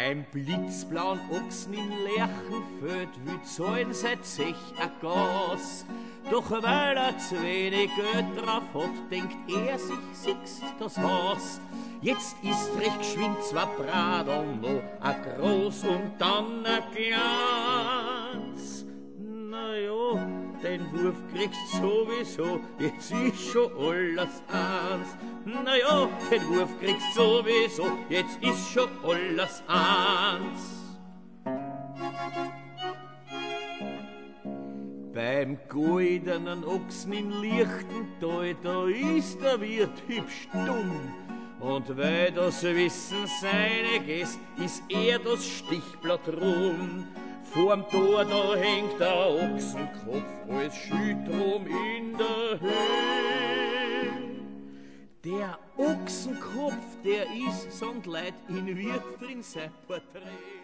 Beim blitzblauen Ochsen in Lerchenfeld will zahlen seit Zech a Gas. Doch weil er zu wenig Geld drauf hat, denkt er sich, siehst das Haus. Jetzt ist recht geschwind zwei Bradl noch, a groß und dann a Glanz. Na ja, den Wurf kriegst sowieso, jetzt ist schon alles eins. Na ja, den Wurf kriegst sowieso, jetzt ist schon alles eins. Beim goldenen Ochsen in Lichtental, da ist der Wirt hübsch dumm. Und weil das wissen seine Gäste, ist er das Stichblatt rum. Vorm Tor, da hängt der Ochsenkopf als Schütrum in der Höhe. Der Ochsenkopf, der ist, sagen die Leute, in Wirt drin sein Porträt.